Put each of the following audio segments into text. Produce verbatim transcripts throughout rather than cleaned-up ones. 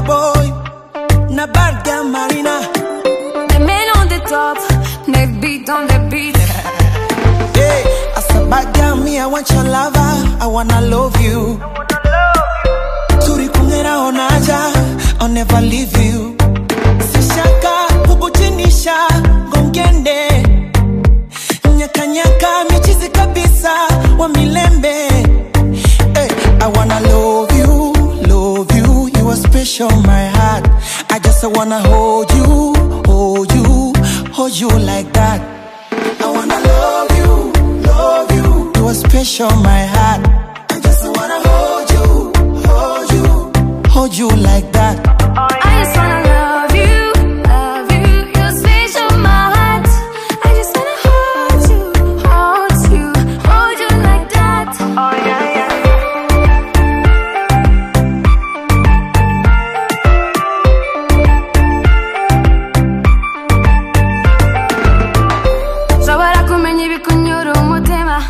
boy, na bad girl Marina. The men on the top, they beat on the beat. Hey, as a bad girl, me I want your lover, I wanna love you. Turi kungera onaja, I'll never leave you. Sishaka kukuchinisha gongende, nyaka nyaka michizi kabisa wa milembe. Hey, I wanna love you, love you, you are special my heart. I just wanna hold you, hold you, hold you like that. I wanna love you, love you, you are special my heart. I just wanna hold you, hold you, hold you like that. I just wanna love you, love you, you're special my heart. I just wanna hold you, hold you, hold you like that. Oh yeah, yeah. Zabara kumenya ibikunyura umutima,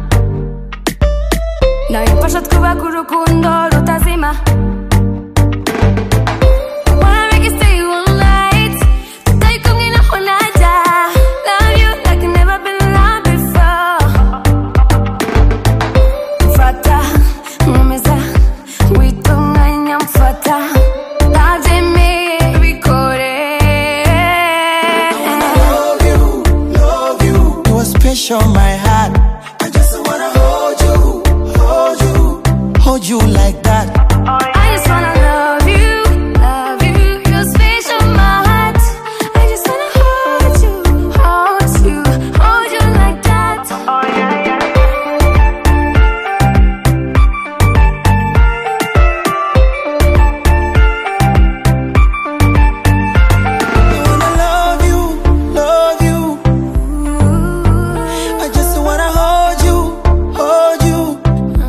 nawe mfasha twubaka urukundo rutazima. Wanna make you stay all night, tutari kumwe naho najya. Love you like you never been loved before. Mfata, nkomeza, witunganya mfata. Nabyemeye bikore. Love you, love you, you are special my heart. I just wanna hold you, hold you, hold you like that. I just wanna love you, love you, you're special my heart. I just wanna hold you, hold you, hold you like that. Oh yeah, yeah. I wanna love you, love you, I just wanna hold you, hold you.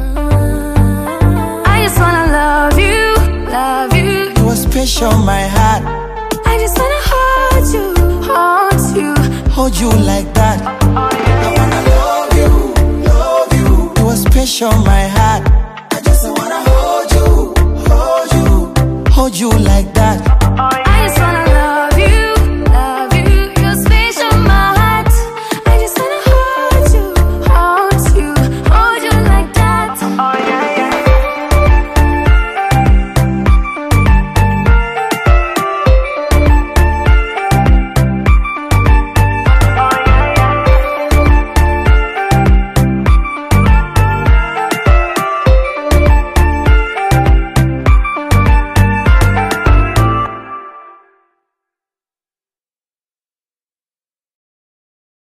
I just wanna love you, love you. You are special my heart. I just wanna hold you, hold you. Hold you like that. I wanna love you, love you, you are special my heart. I just wanna hold you, hold you, hold you like that.